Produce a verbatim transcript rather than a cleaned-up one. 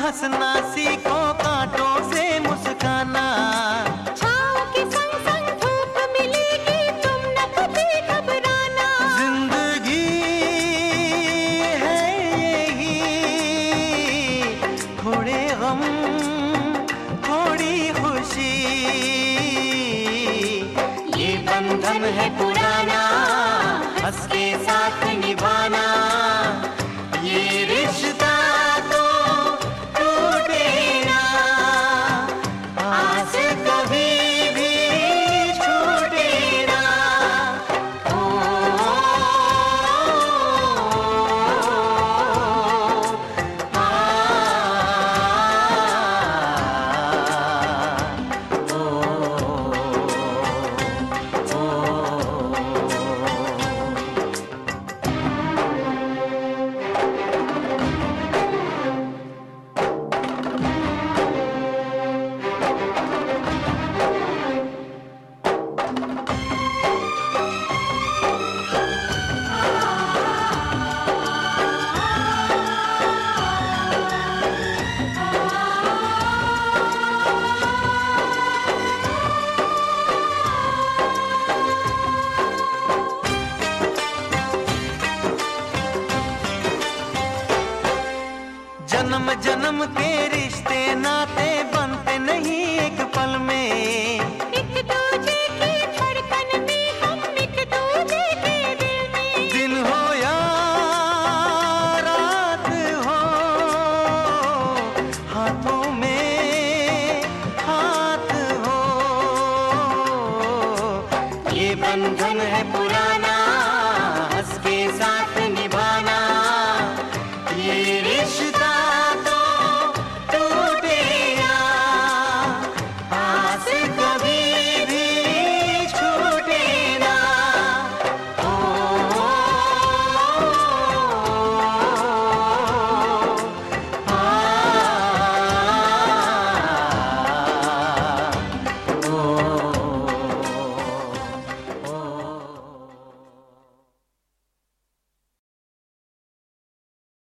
हंसना सीखो, कांटों से मुस्काना। छाँव के संग संग धूप मिलेगी, तुम न कभी घबराना। जिंदगी है यही, थोड़े गम थोड़ी खुशी, ये बंधन है पुराना, हंस के साथ निभाना। ये रिश्ता तो टूटे ना, आस कभी भी छूटे ना। ओ, आ, ओ, ओ, जन्म जन्म के रिश्ते नाते बनते नहीं